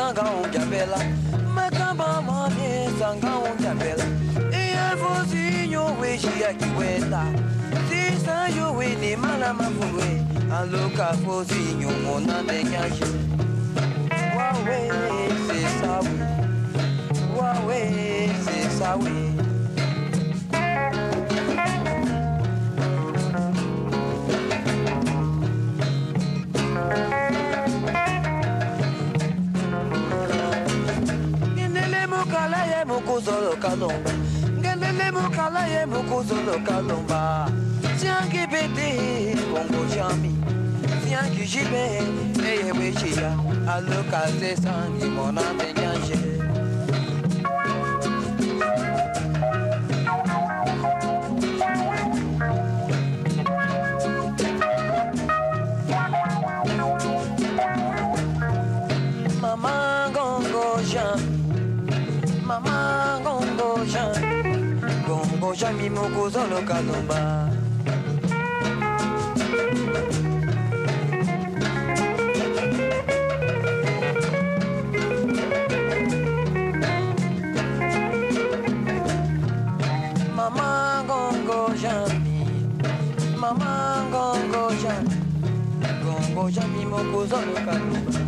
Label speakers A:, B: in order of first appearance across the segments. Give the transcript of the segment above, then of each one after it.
A: sanga on jabela makamba mane sanga on jabela e alfozinho weji akiweta si sanjo we ni mala mafulwe aloka fozinho mona denyaje wawe c'est ça oui wawe c'est ça oui. Mukuzolo kalomba ngelele mukala ye mukuzolo kalomba tiangi bete bongo jami tiangi jibe eye wechia aloka se sangi mona menyanje mama gongo jami Mama gongo jami mukuzolo kalomba Mama gongo jami mukuzolo kalomba.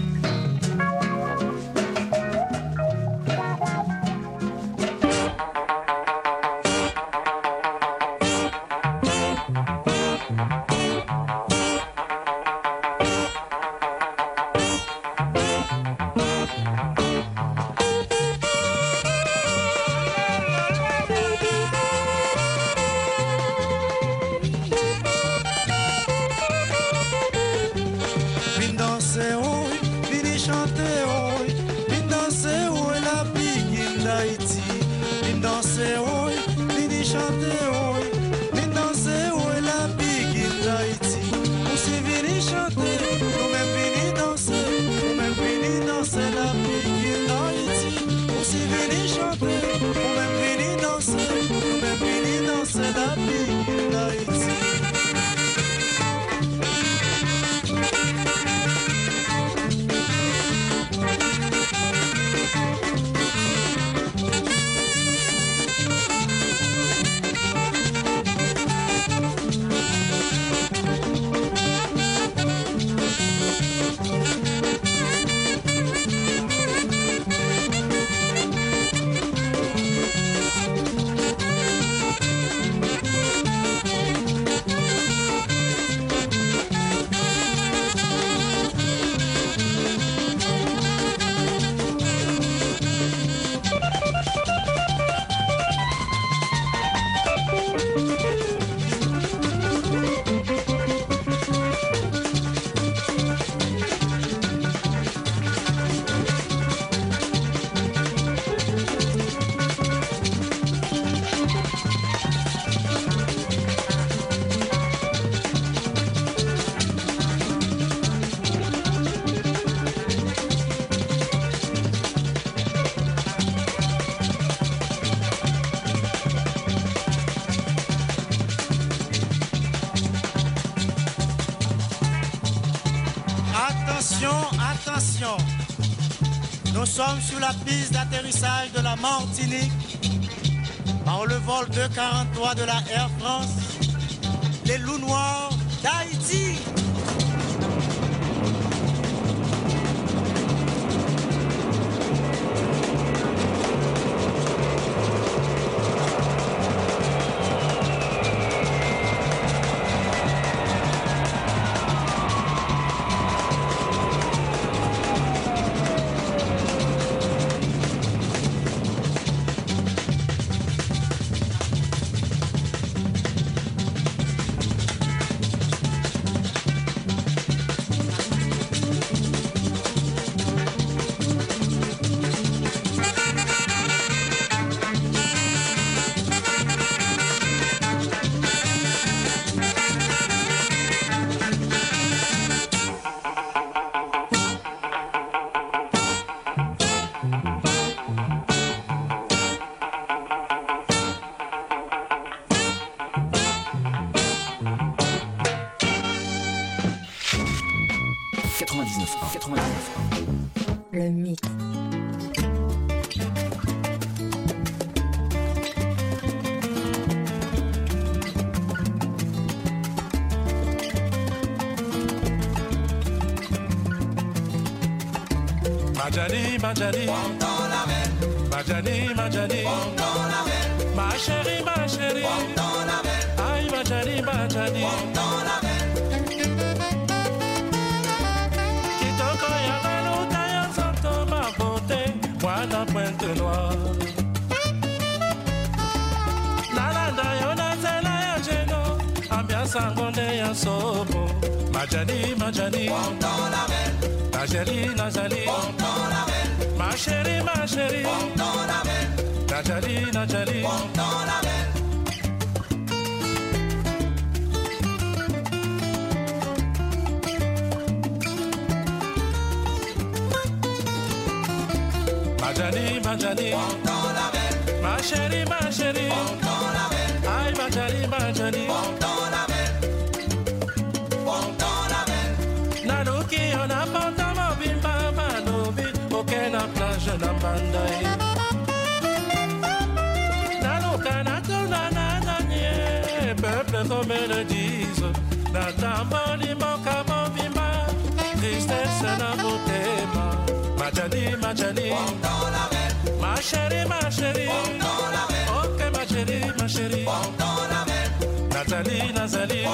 B: Attention, nous sommes sur la piste d'atterrissage de la Martinique par le vol 243 de la Air France, les loups noirs d'Haïti.
C: le mix.
D: Majani, Majani, Majani, Majani, ma chérie, aïe Majani, Majani, Kitoko Yagalo, Tayan Santo, ma beauté, moi dans Pointe Noire. Nalanda Yona Zela Yageno, ambiance angolais ya sobo, Majani, Majani, Najali, Najali, ma chérie, Najali, Najali, Majani, Majani, ma chérie, aïe Majali, Majali, Nanuki on a pantama bimba manobi, aucun na plage na bandai. Nanuka na tona na nanye, peuple comme le disent, na tamboli moka bimba, tristesse na motema. Majani, Majani, ma chérie, ok ma chérie, Nathalie, Nazali,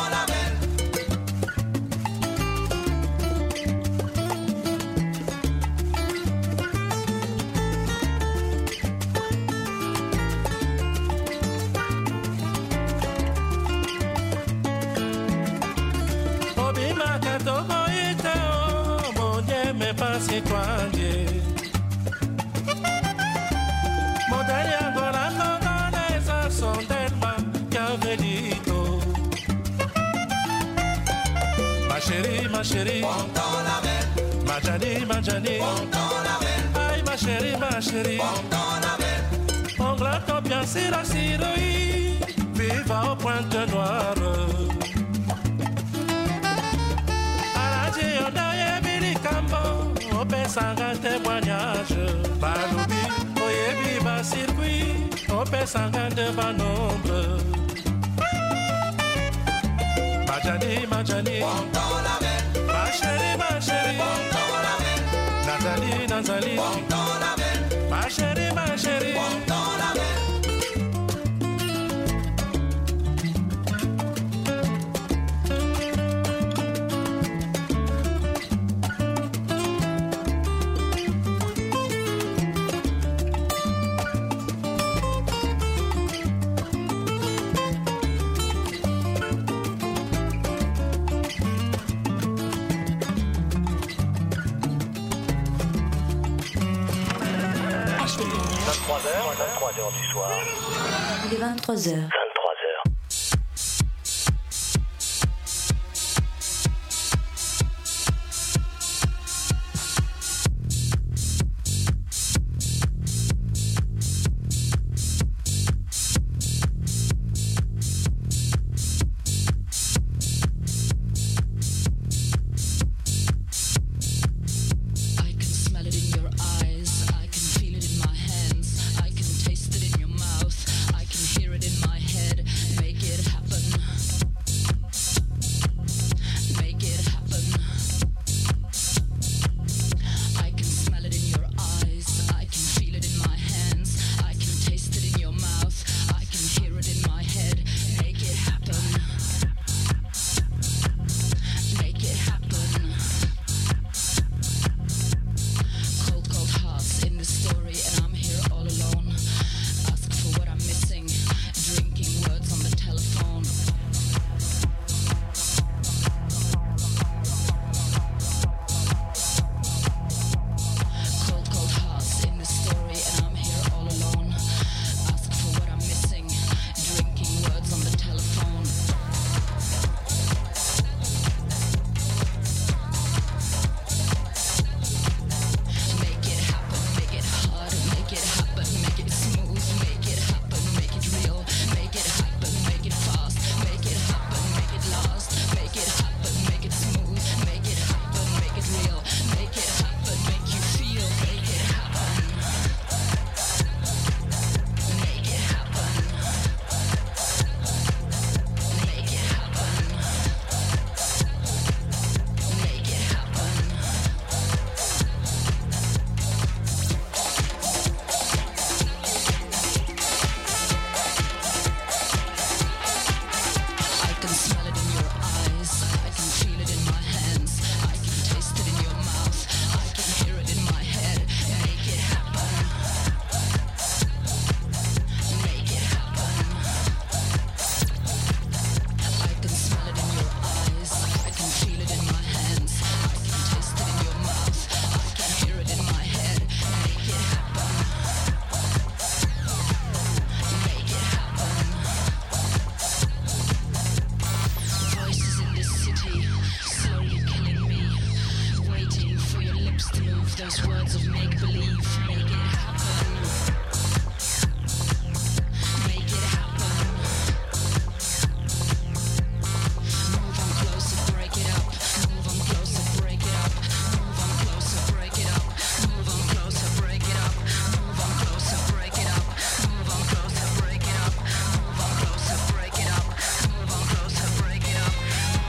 D: Obima katoko ite o, bonye me pasi kwanje. Modeli angola congolaise sondelma cavelito. Ma chérie, Majani, aïe ma chérie, onglato bien siroi, viva au Pointe Noire. Araji odaye bili kambo, opesanga témoignage, balubi, oyebi ba circuit, opesanga de ba nombre. Majani, ma chérie, Nazali, ma chérie, du soir.
C: Il est 23h.
E: Taste it in your mouth. I can hear it in my head. those words of make-believe. Make it happen. Make it happen. Move on closer, break it up. Move on closer, break it up. Move on closer, break it up. Move on closer, break it up. Move on closer, break it up. Move on closer, break it up. Move on closer, break it up. Move on closer, break it up.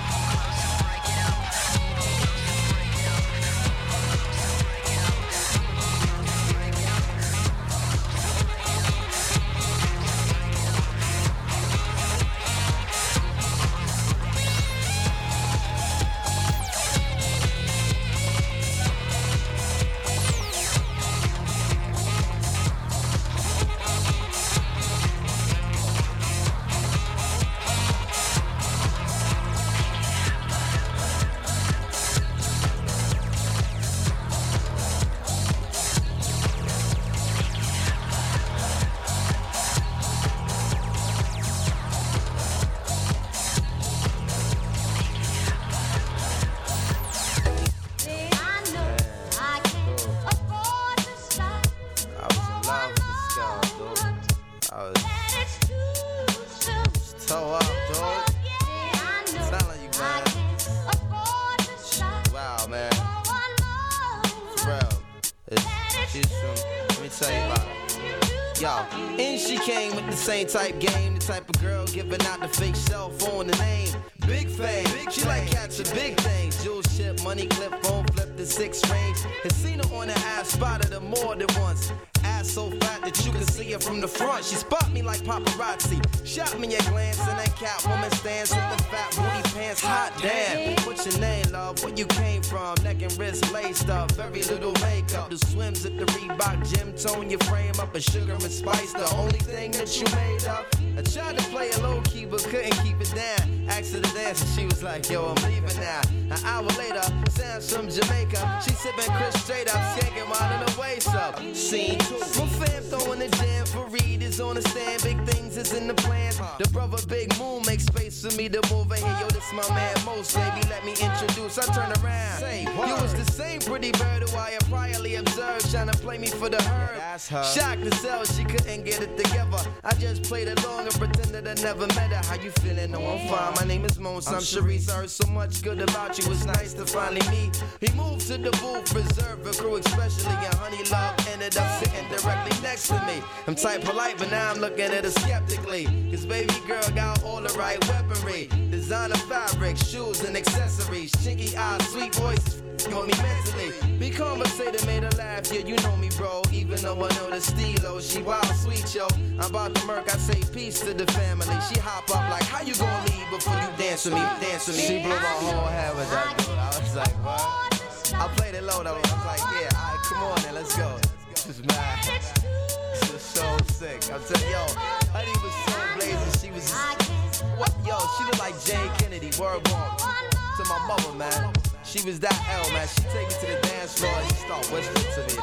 A: Type game, the type of girl giving out the fake cell phone, the name Big Fame. She like catching big things, jewel ship, money clip, phone flip the 6 range. Has seen her on the ass, spotted her more than once. Ass so fat that you can see her from the front. She spot me like paparazzi, shot me a glance, and that cat woman stands with the fat booty pants. Hot damn, what's your name, love? Where you came from? Neck and wrist laced up, very little makeup. The swims at the Reebok gym, tone your frame up, a sugar and spice, the only thing that you made up. I tried to play it low key, but couldn't keep it down. Asked her to dance, and she was like, yo, I'm leaving now. An hour later, Sam's from Jamaica. She sipping Chris straight up, skanking while in her waist up. Scene 2. My fam throwing the jam for Reed is on the stand. Big things is in the plans. The brother Big Moon makes space for me to move in here. Yo, this my man Most, baby, let me introduce. I turn around. You was the same pretty bird who I had priorly observed, trying to play me for the herd. Shocked to sell, she couldn't get it together. I just played along and pretended I never met her. How you feeling? No, I'm fine. My name is Mons. I'm Sharice. I heard so much good about you. It's nice to finally meet. He moved to the booth, reserved for crew, especially. And Honey Love ended up sitting directly next to me. I'm type polite, but now I'm looking at her skeptically. Cause baby girl got all the right weaponry. Designer fabric, shoes and accessories. Chinky eyes, sweet voice, got me mentally. Be conversated, made her laugh, yeah, you know me, bro. Even though I know the stilo, she wild sweet, yo. I'm about to murk, I say peace to the family. She hop up like, how you gonna leave before you dance with me, dance with me? She blew my whole head with that dude. I was like, what? I played it low though. I was like, yeah, alright, come on then, let's go. This is mad. This is so sick. I'm telling you, yo, Honey was so blazing. She was, what? Yo, she looked like Jane Kennedy, word bomb. To my mother, man. She was that L, man. She take me to the dance floor and she start whispering to me.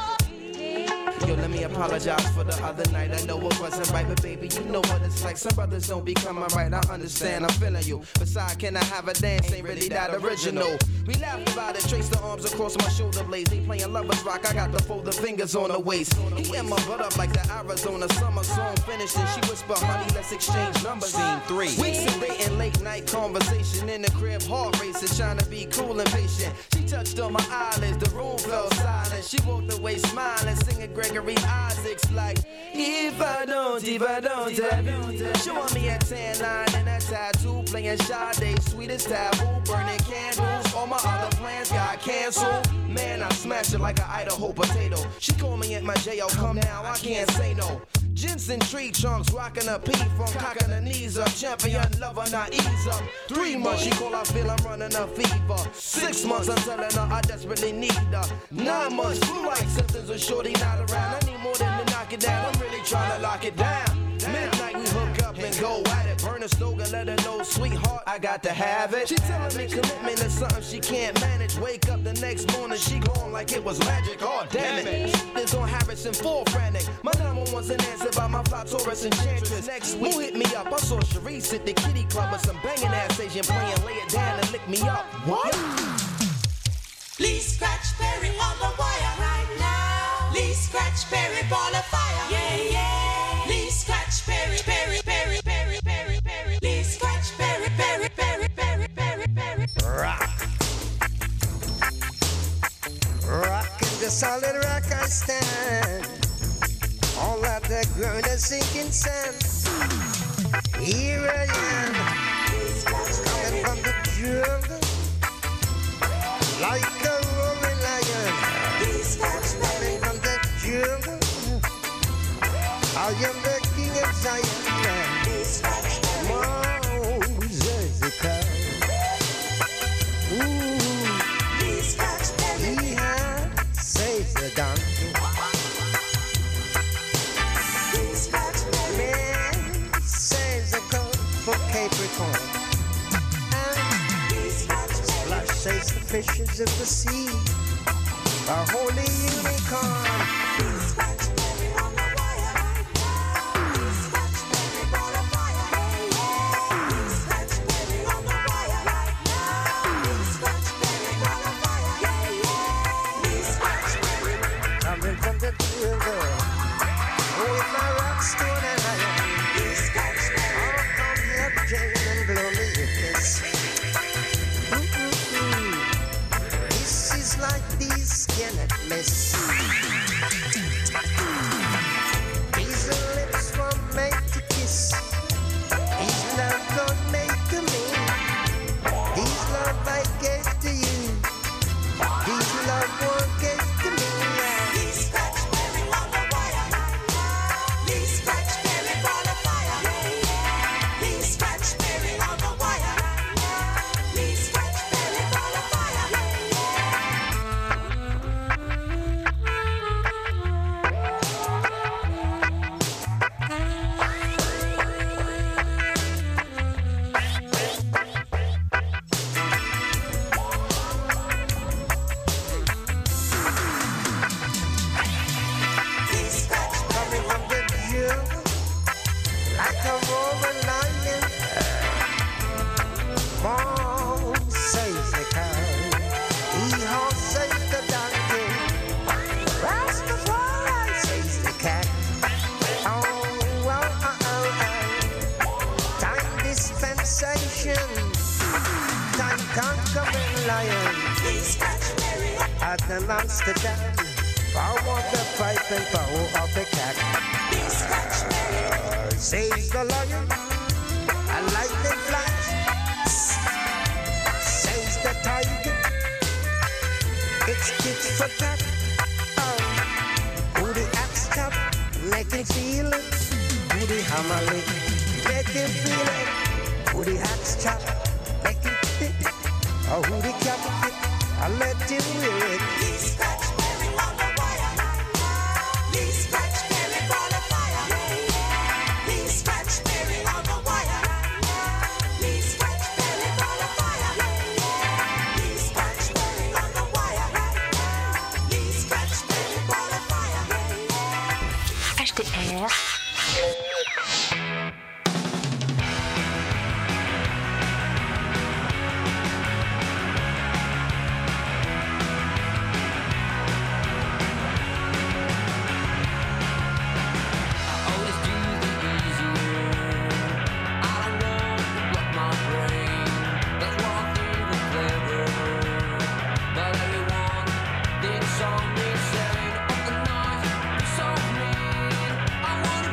A: Yo, let me apologize for the other night. I know it wasn't right, but baby, you know what it's like. Some brothers don't be coming right. I understand, I'm feeling you. Besides, can I have a dance? Ain't really that original. We laughed about it, traced the arms across my shoulder blades. They playing lovers rock, I got to fold the fingers on the waist. He and my butt up like the Arizona summer song finished. And she whispered, honey, let's exchange numbers. Scene 3. Weeks of dating, late night conversation in the crib, heart racing, trying to be cool and patient. She touched on my eyelids, the room fell silent. She walked away smiling, singing Gregory Isaacs like, if I don't, showing me a tan line and a tattoo, playing Sade, sweetest taboo, burning candles. All my other plans got canceled. Man, I smashed it like an Idaho potato. She called me at my J.O. Come now, I can't say no. Jensen tree trunks, rocking a P from cocking her knees up. Champion lover, not ease up. 3 months, she call, I feel I'm running a fever. 6 months, I'm telling her I desperately need her. 9 months, flu-like symptoms of shorty not around. I need more than to knock it down, I'm really trying to lock it down. Midnight, we hook up and go at it. Burn a slogan, let her know, sweetheart, I got to have it. She telling me commitment is something she can't manage. Wake up the next morning, she glowing like it was magic. Oh, damn it. This on Harrison 4 frantic. My number one's an answer by my fly Taurus enchantress. Next week, who hit me up? I saw Sharice at the kitty club with some banging ass Asian playing, lay it down and lick me up. What?
F: Please scratch Perry on the wire right scratch Perry ball of fire. Yeah, yeah. Please scratch Perry, Perry, Perry, Perry, Perry, Perry. Please scratch Perry, Perry, Perry, Perry, Perry, Perry.
G: Rock. Rock in the solid rock I stand. All of the ground is sinking sand. Here I am, coming from the jungle, like a roaring lion. Coming from the jungle, I am the king of Zion. Moses the cow. Ooh, he has saved the donkey. Man saves the code for Capricorn. And Splash saves the fishes of the sea. A holy unicorn. Coming from the river, with my rock stone and iron. Oh, come here, Jane, and blow me a kiss. This is like these cannot miss. These lips were made to kiss. These love God made to me. These love I gave to you. These love one gave to me. Amsterdam, power of the pipe and power of the cat. Says the lion, a lightning flash. Says the tiger, it's tit for tat. Who the axe chop, make him feel it. Who the hammer lick, make him feel it. Who the axe chop, make him fit. Or who the cap fit, I'll let him hear it.
F: Please scratch Perry on the wire. Please scratch Perry ball of fire. Please scratch Perry on the wire. Please scratch Perry ball of fire. Please scratch Perry on the wire. Please scratch Perry ball of fire.
C: HDR.
F: I wanna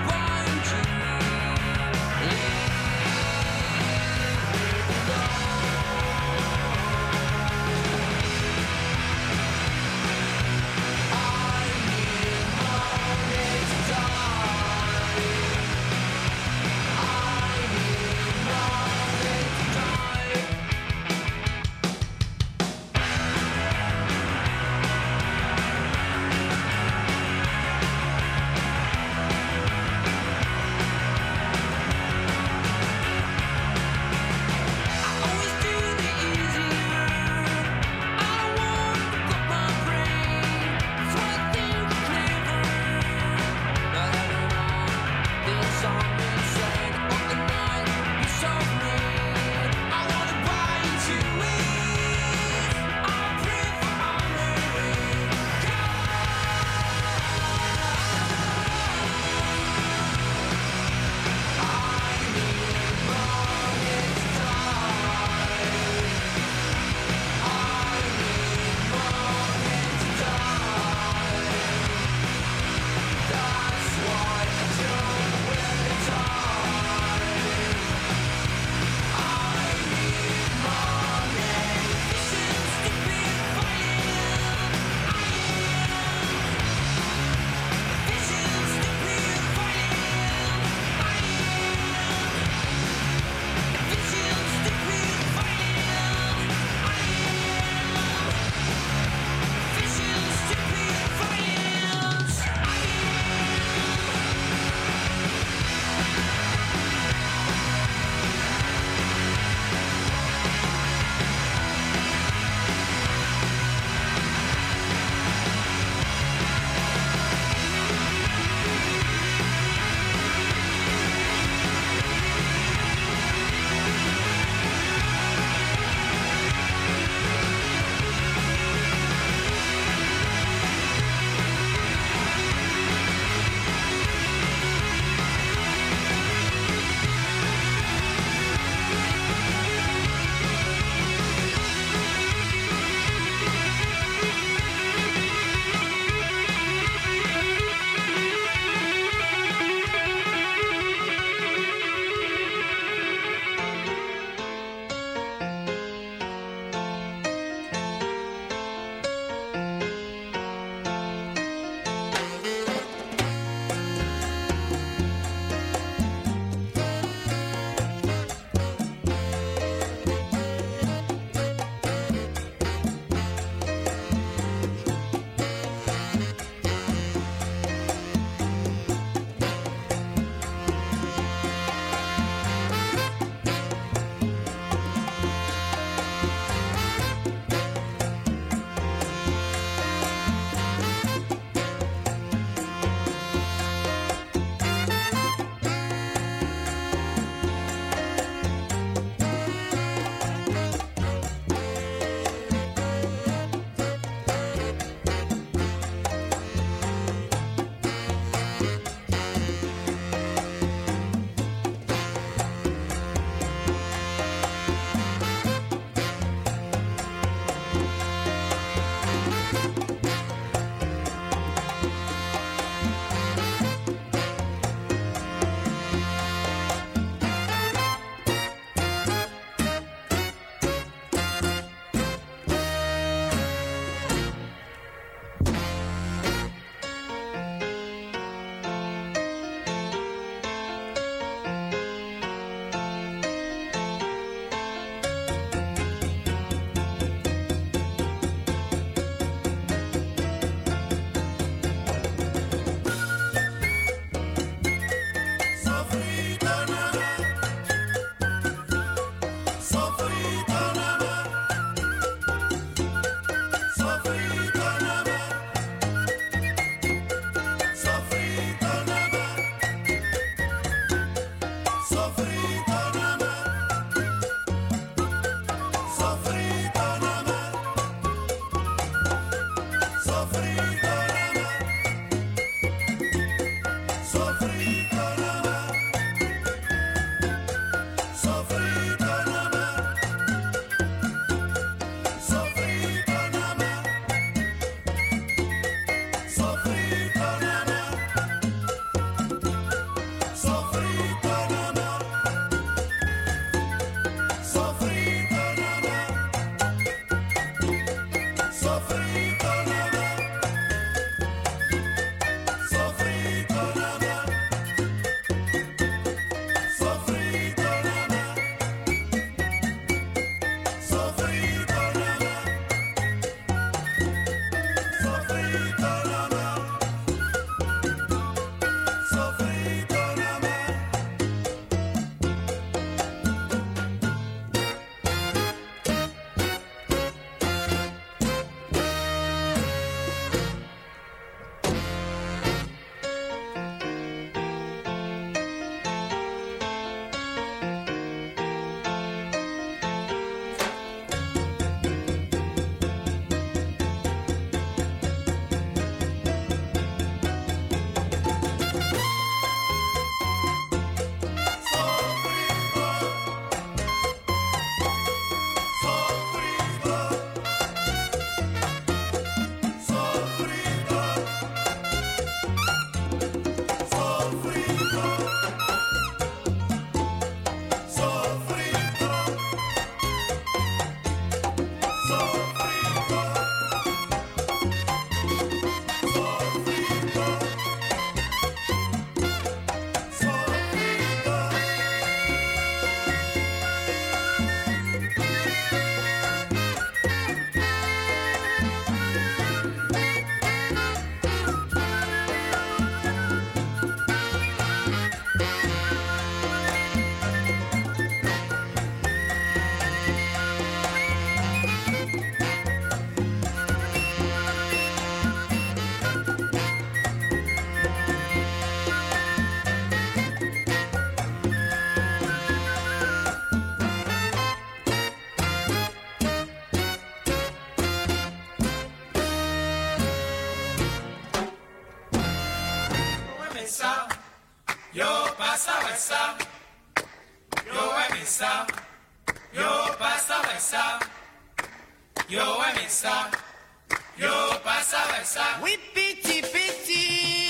A: Oui, piti, piti.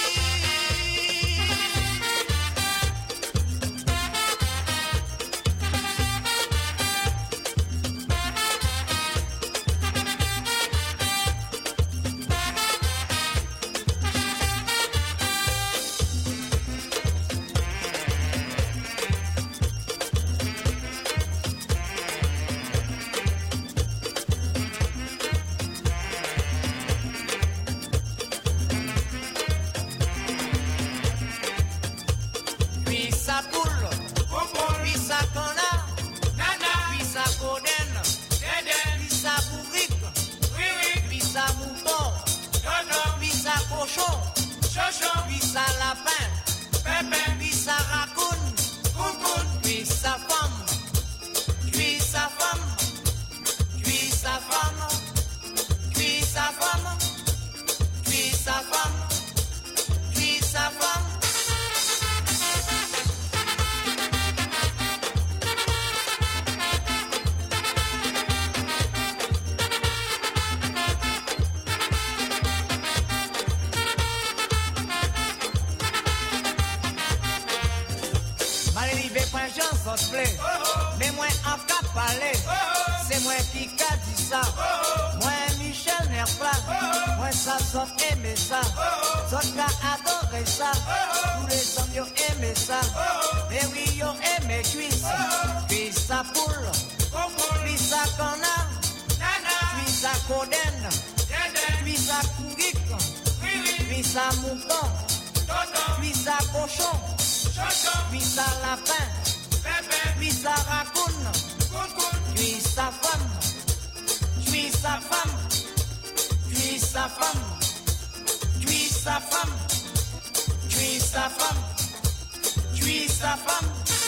H: Mais moi en cap parler, c'est moi qui a dit ça. Moi Michel Nerplan, moi ça sauf aimer ça. Sauf qu'a adoré ça, tous les hommes yo aimé ça. Mais oui yo aimé cuisse, cuisse à poule, cuisse à canard, cuisse à coden, cuisse à courik, cuisse à mouton, cuisse à cochon, cuisse à lapin. Cuisse à racoune, cuisse à femme, cuisse à femme, cuisse à femme, cuisse à femme, cuisse à femme, cuisse à femme.